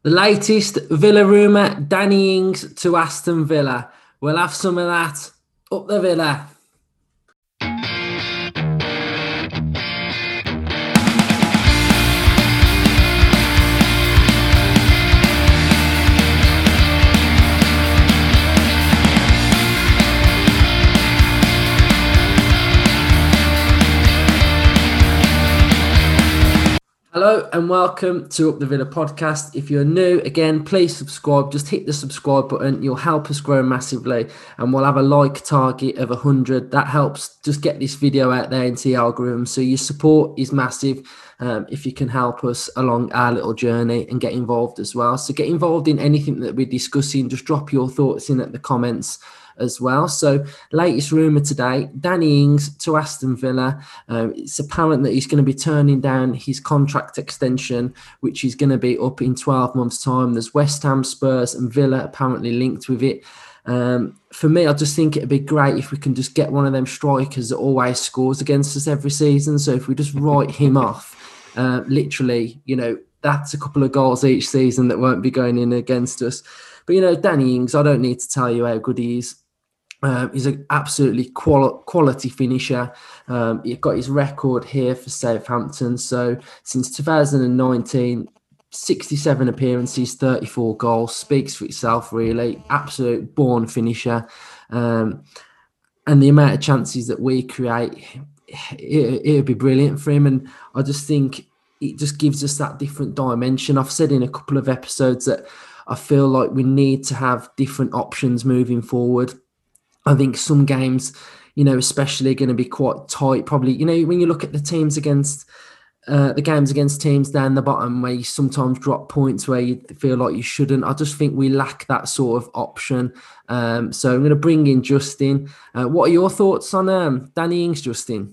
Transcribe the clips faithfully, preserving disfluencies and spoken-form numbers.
The latest Villa rumour, Danny Ings to Aston Villa. We'll have some of that. Up the Villa. Hello and welcome to Up the Villa podcast. If you're new, again, please subscribe. Just hit the subscribe button. You'll help us grow massively. And we'll have a like target of one hundred. That helps just get this video out there into the algorithm. So your support is massive um, if you can help us along our little journey and get involved as well. So get involved in anything that we're discussing. Just drop your thoughts in at the comments as well. So latest rumour today, Danny Ings to Aston Villa. Um, it's apparent that he's going to be turning down his contract extension, which is going to be up in twelve months' time. There's West Ham, Spurs and Villa apparently linked with it. Um, for me, I just think it'd be great if we can just get one of them strikers that always scores against us every season. So if we just write him off, uh, literally, you know, that's a couple of goals each season that won't be going in against us. But, you know, Danny Ings, I don't need to tell you how good he is. Um, he's an absolutely quali- quality finisher. Um, he's got his record here for Southampton. So since two thousand nineteen, sixty-seven appearances, thirty-four goals. Speaks for itself, really. Absolute born finisher. Um, and the amount of chances that we create, it, it would be brilliant for him. And I just think it just gives us that different dimension. I've said in a couple of episodes that I feel like we need to have different options moving forward. I think some games, you know, especially going to be quite tight. Probably, you know, when you look at the teams against uh, the games against teams down the bottom where you sometimes drop points where you feel like you shouldn't. I just think we lack that sort of option. Um, so I'm going to bring in Justin. Uh, what are your thoughts on um, Danny Ings, Justin?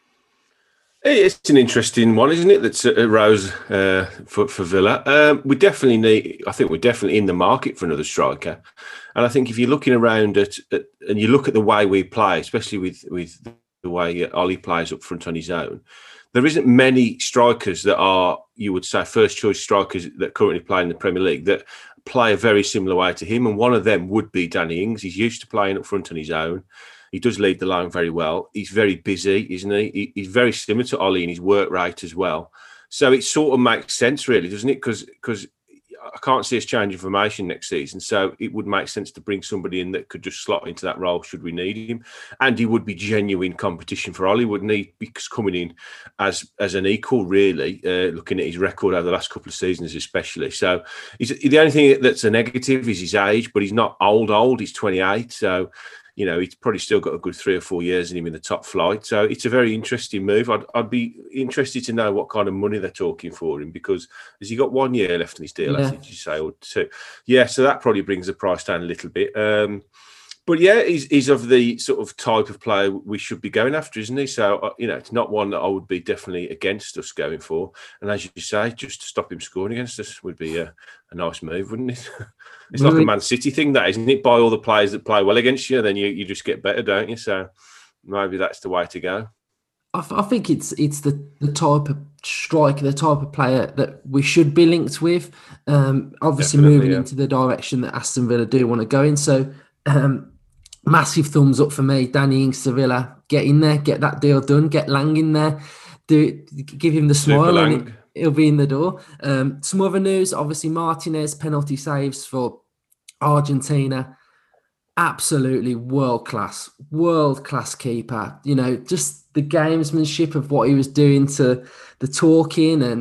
It's an interesting one, isn't it? That's arose uh, for for Villa. Um, we definitely need. I think we're definitely in the market for another striker, and I think if you're looking around at, at and you look at the way we play, especially with with the way Ollie plays up front on his own, there isn't many strikers that are, you would say, first choice strikers that currently play in the Premier League that play a very similar way to him, and one of them would be Danny Ings. He's used to playing up front on his own. He does lead the line very well. He's very busy, isn't he? he? He's very similar to Ollie in his work rate as well. So it sort of makes sense, really, doesn't it? Because because I can't see us changing formation next season. So it would make sense to bring somebody in that could just slot into that role should we need him. And he would be genuine competition for Ollie, wouldn't he? Because coming in as as an equal, really, uh, looking at his record over the last couple of seasons especially. So he's, the only thing that's a negative is his age, but he's not old, old. He's twenty-eight. So you know, he's probably still got a good three or four years in him in the top flight. So it's a very interesting move. I'd, I'd be interested to know what kind of money they're talking for him, because has he got one year left in his deal, Yeah. as did you say, or two? Yeah, so that probably brings the price down a little bit. Um, but yeah, he's, he's of the sort of type of player we should be going after, isn't he? So, uh, you know, it's not one that I would be definitely against us going for. And as you say, just to stop him scoring against us would be a, a nice move, wouldn't it? It's like a Man City thing, that, isn't it? Buy all the players that play well against you, then you, you just get better, don't you? So maybe that's the way to go. I, I think it's it's the, the type of striker, the type of player that we should be linked with. Um, obviously, Definitely, moving yeah. into the direction that Aston Villa do want to go in. So, um, massive thumbs up for me. Danny Ings to Villa. Get in there, get that deal done, get Lang in there, do it, give him the smile, and it, he'll be in the door. Um, some other news, obviously, Martinez penalty saves for Argentina. Absolutely world-class, world-class keeper. You know, just the gamesmanship of what he was doing to the talking, and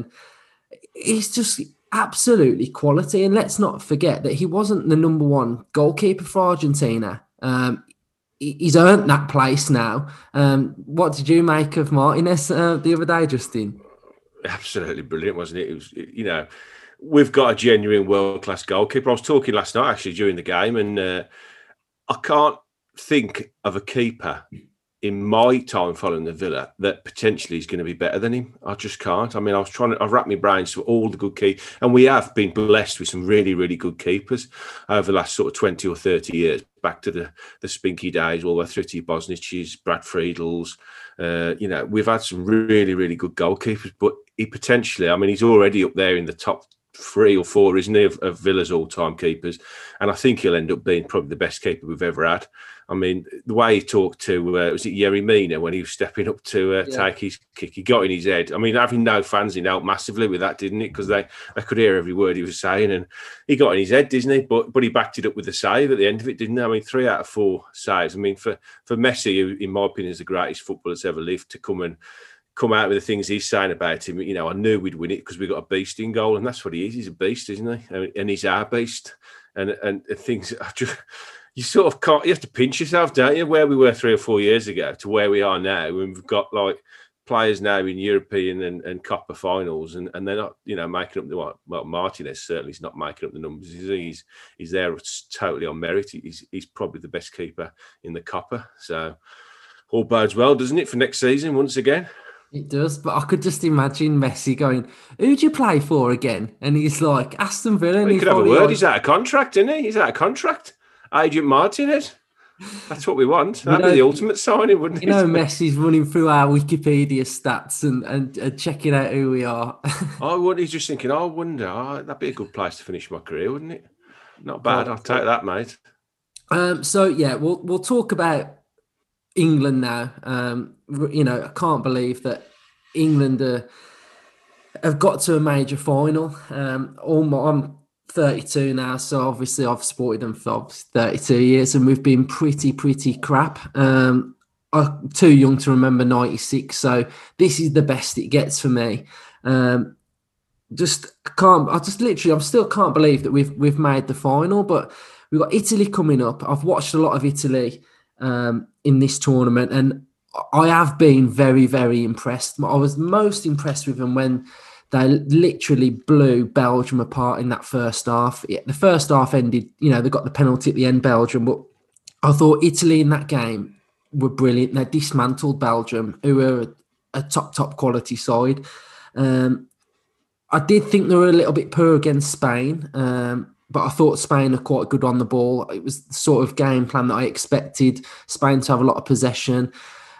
he's just absolutely quality. And let's not forget that he wasn't the number one goalkeeper for Argentina. Um, he's earned that place now. Um, what did you make of Martinez uh, the other day, Justin? Absolutely brilliant, wasn't it? It was, you know, we've got a genuine world-class goalkeeper. I was talking last night, actually, during the game, and uh, I can't think of a keeper in my time following the Villa that potentially is going to be better than him. I just can't. I mean, I was trying to, I've wrapped my brains for all the good keepers, and we have been blessed with some really, really good keepers over the last sort of twenty or thirty years, back to the, the Spinky days, all the way through to Bosnich's, Brad Friedel's. Uh, you know, we've had some really, really good goalkeepers, but he potentially, I mean, he's already up there in the top three or four, isn't he, of, of Villa's all-time keepers. And I think he'll end up being probably the best keeper we've ever had. I mean, the way he talked to, uh, was it Yerry Mina when he was stepping up to uh, yeah. take his kick? He got in his head. I mean, having no fans in helped massively with that, didn't it? Because they, they could hear every word he was saying. And he got in his head, didn't he? But but he backed it up with a save at the end of it, didn't he? I mean, three out of four saves. I mean, for, for Messi, who, in my opinion, is the greatest footballer that's ever lived, to come and come out with the things he's saying about him, you know, I knew we'd win it because we got a beast in goal. And that's what he is. He's a beast, isn't he? And he's our beast. And, and things... I just, you sort of can't, you have to pinch yourself, don't you? Where we were three or four years ago to where we are now, and we've got like players now in European and, and Copa finals, and, and they're not, you know, making up the, well, Martinez certainly is not making up the numbers. He's he's there totally on merit. He's he's probably the best keeper in the Copa. So all bodes well, doesn't it, for next season once again? It does, but I could just imagine Messi going, "Who'd you play for again?" And he's like, "Aston Villa." Well, he could have a word. Like, he's out of contract, isn't he? He's out of contract. Agent Martinez. That's what we want. That'd you know, be the ultimate signing, wouldn't it? You know, Messi's running through our Wikipedia stats and, and, and checking out who we are. I would. He's just thinking, I wonder, oh, that'd be a good place to finish my career, wouldn't it? Not bad. I'll take that, mate. Um, so, yeah, we'll we'll talk about England now. Um, you know, I can't believe that England are, have got to a major final. Um, all my, I'm thirty-two now, so obviously I've supported them for thirty-two years, and we've been pretty, pretty crap. Um, I'm too young to remember ninety-six, so this is the best it gets for me. Um, just can't, I just literally, I still can't believe that we've we've made the final, but we've got Italy coming up. I've watched a lot of Italy um, in this tournament, and I have been very, very impressed. I was most impressed with them when they literally blew Belgium apart in that first half. The first half ended, you know, they got the penalty at the end, Belgium, but I thought Italy in that game were brilliant. They dismantled Belgium, who were a top, top quality side. Um, I did think they were a little bit poor against Spain, um, but I thought Spain are quite good on the ball. It was the sort of game plan that I expected Spain to have a lot of possession.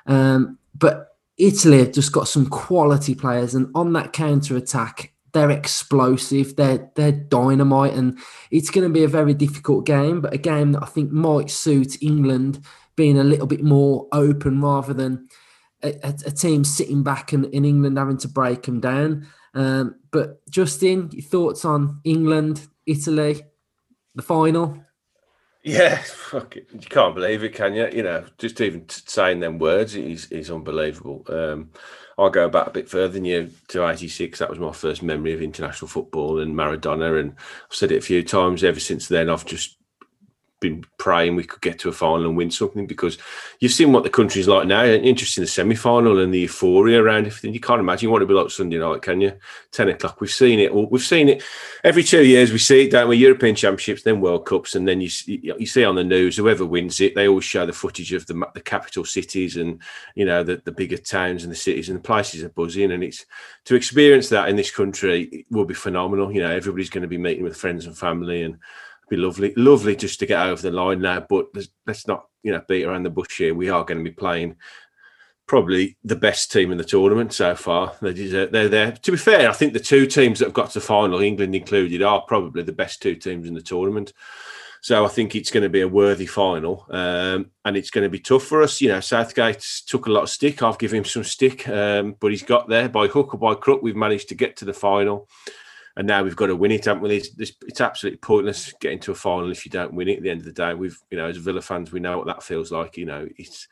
Um, but Italy have just got some quality players, and on that counter-attack, they're explosive, they're, they're dynamite, and it's going to be a very difficult game, but a game that I think might suit England being a little bit more open rather than a, a, a team sitting back and in England having to break them down. Um, but Justin, your thoughts on England, Italy, the final? Yeah, fuck it. You can't believe it, can you? You know, just even t- saying them words is is unbelievable. Um, I'll go back a bit further than you to eighty-six. That was my first memory of international football and Maradona. And I've said it a few times. Ever since then, I've just been praying we could get to a final and win something, because you've seen what the country's like now. Interesting, the semi-final and the euphoria around everything. You can't imagine what it'd be like Sunday night, can you? ten o'clock. We've seen it. We've seen it every two years. We see it, don't we? European Championships, then World Cups, and then you you see on the news whoever wins it. They always show the footage of the the capital cities and, you know, the, the bigger towns and the cities, and the places are buzzing. And it's to experience that in this country, it will be phenomenal. You know, everybody's going to be meeting with friends and family, and be lovely, lovely just to get over the line now. But let's not, you know, beat around the bush here. We are going to be playing probably the best team in the tournament so far. They deserve, they're there. To be fair, I think the two teams that have got to the final, England included, are probably the best two teams in the tournament. So I think it's going to be a worthy final, um, and it's going to be tough for us. You know, Southgate took a lot of stick. I've given him some stick, um, but he's got there by hook or by crook. We've managed to get to the final. And now we've got to win it, haven't we? It's, it's absolutely pointless getting to a final if you don't win it. At the end of the day, we've, you know, as Villa fans, we know what that feels like. You know, it's.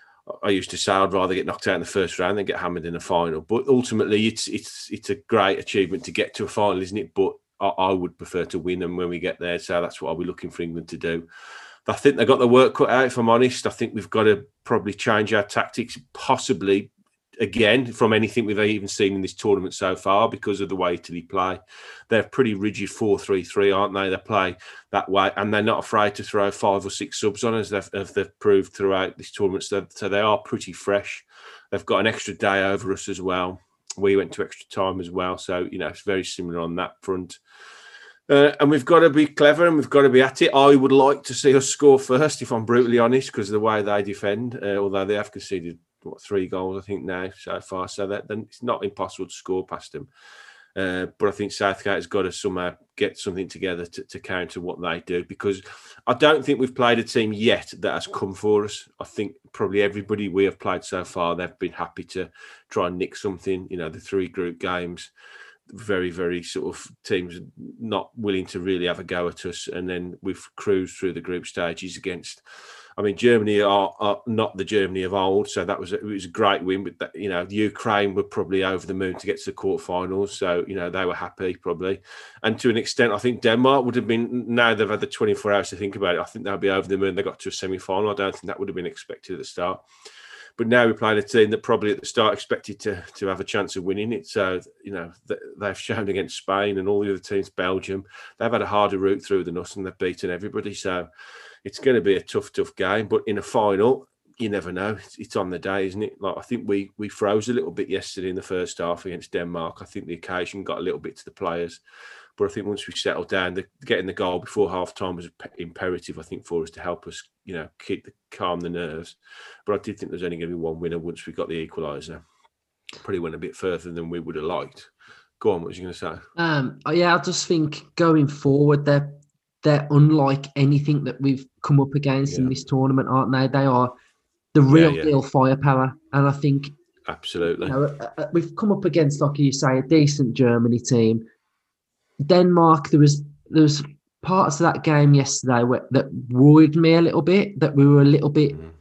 I used to say I'd rather get knocked out in the first round than get hammered in the final. But ultimately, it's it's it's a great achievement to get to a final, isn't it? But I, I would prefer to win them when we get there. So that's what I'll be looking for England to do. I think they've got the work cut out, if I'm honest. I think we've got to probably change our tactics, possibly. Again, from anything we've even seen in this tournament so far, because of the way Italy play. They're pretty rigid four three three, aren't they? They play that way, and they're not afraid to throw five or six subs on, as they've, as they've proved throughout this tournament. So, so they are pretty fresh. They've got an extra day over us as well. We went to extra time as well. So, you know, it's very similar on that front. Uh, and we've got to be clever and we've got to be at it. I would like to see us score first, if I'm brutally honest, because of the way they defend, uh, although they have conceded what, three goals, I think, now so far. So that then it's not impossible to score past them. Uh, but I think Southgate has got to somehow get something together to, to counter what they do, because I don't think we've played a team yet that has come for us. I think probably everybody we have played so far, they've been happy to try and nick something. You know, the three group games, very, very sort of teams not willing to really have a go at us. And then we've cruised through the group stages against, I mean, Germany are, are not the Germany of old, so that was a, it was a great win. But that, you know, the Ukraine were probably over the moon to get to the quarterfinals, so you know they were happy probably. And to an extent, I think Denmark would have been. Now they've had the twenty-four hours to think about it. I think they'll be over the moon. They got to a semi-final. I don't think that would have been expected at the start. But now we're playing a team that probably at the start expected to to have a chance of winning it. So you know they've shown against Spain and all the other teams, Belgium, they've had a harder route through than us, and they've beaten everybody. So it's going to be a tough, tough game. But in a final, you never know. It's, it's on the day, isn't it? Like I think we we froze a little bit yesterday in the first half against Denmark. I think the occasion got a little bit to the players. But I think once we settled down, the, getting the goal before half time was imperative, I think, for us to help us, you know, keep the calm the nerves. But I did think there's only going to be one winner once we got the equaliser. Probably went a bit further than we would have liked. Go on, what was you going to say? Um, yeah, I just think going forward, they're they're unlike anything that we've come up against yeah. in this tournament, aren't they? They are the real yeah, yeah. deal firepower, and I think absolutely, you know, we've come up against, like you say, a decent Germany team. Denmark, there was there was parts of that game yesterday where, that worried me a little bit. That we were a little bit mm.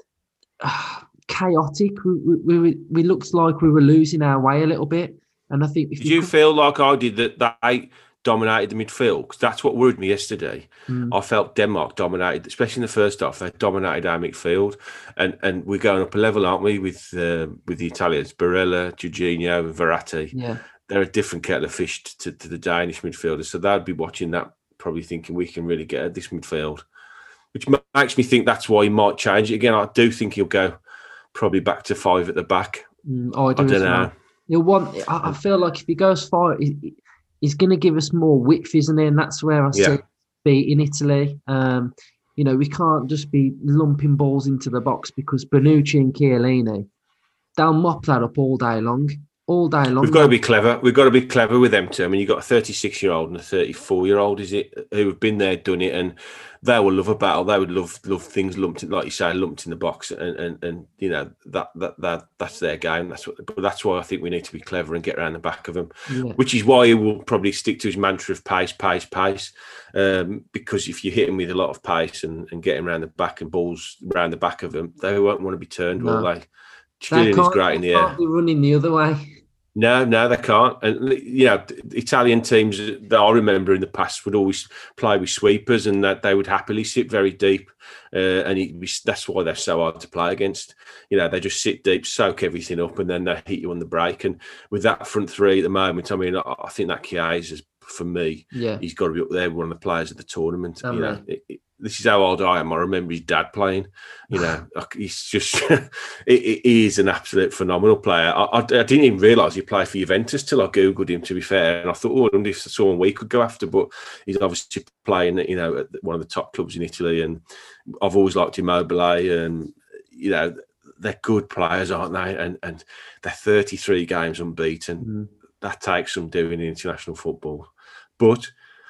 uh, chaotic. We, we we we looked like we were losing our way a little bit. And I think, if did you, you could... feel like I did that they dominated the midfield? Because that's what worried me yesterday. Mm. I felt Denmark dominated, especially in the first half. They dominated our midfield, and and we're going up a level, aren't we, with uh, with the Italians, Barella, Jorginho, and Verratti. Yeah. They're a different kettle of fish to, to the Danish midfielders. So they'd be watching that, probably thinking we can really get at this midfield, which makes me think that's why he might change it again. I do think he'll go probably back to five at the back. Mm, oh, I, do I don't know. Well. He'll want, I feel like if he goes five, he, he's going to give us more width, isn't he? And that's where I yeah. see beating Italy. Um, you know, we can't just be lumping balls into the box, because Bonucci and Chiellini, they'll mop that up all day long. All day long. We've got to be clever. We've got to be clever with them too. I mean, you've got a thirty-six-year-old and a thirty-four-year-old, is it, who have been there, done it, and they will love a battle. They would love love things lumped in, like you say, lumped in the box, and and, and you know that that that that's their game. That's what. But that's why I think we need to be clever and get around the back of them, yeah. which is why he will probably stick to his mantra of pace, pace, pace. Um, because if you hit him with a lot of pace and, and get him around the back and balls around the back of them, they won't want to be turned, no. will they? Chiellini is great in the air. Can't be running the other way. No, no, they can't. And, you know, Italian teams that I remember in the past would always play with sweepers, and that they would happily sit very deep. Uh, and it, that's why they're so hard to play against. You know, they just sit deep, soak everything up, and then they hit you on the break. And with that front three at the moment, I mean, I, I think that Chiesa, for me, yeah. he's got to be up there, one of the players of the tournament. Oh, you know, right. it, it, this is how old I am. I remember his dad playing. You know, he's just he, he is an absolute phenomenal player. I, I, I didn't even realise he played for Juventus till I googled him. To be fair, and I thought, oh, I wonder if someone we could go after. But he's obviously playing, you know, at one of the top clubs in Italy. And I've always liked Immobile, and you know, they're good players, aren't they? And and they're thirty-three games unbeaten. Mm. That takes some doing in international football, but.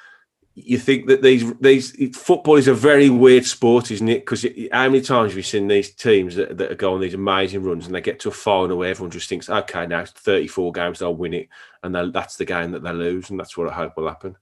You think that these these football is a very weird sport, isn't it? Because how many times have we seen these teams that, that go on these amazing runs and they get to a final where everyone just thinks, okay, now it's thirty-four games, they'll win it, and that's the game that they lose, and that's what I hope will happen.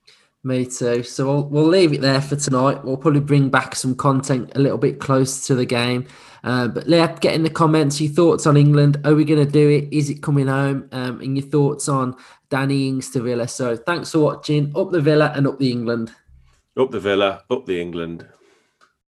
Me too. So we'll, we'll leave it there for tonight. We'll probably bring back some content a little bit closer to the game. Uh, but Leah, get in the comments your thoughts on England. Are we going to do it? Is it coming home? Um, and your thoughts on Danny Ings to Villa. So thanks for watching. Up the Villa and up the England. Up the Villa, up the England.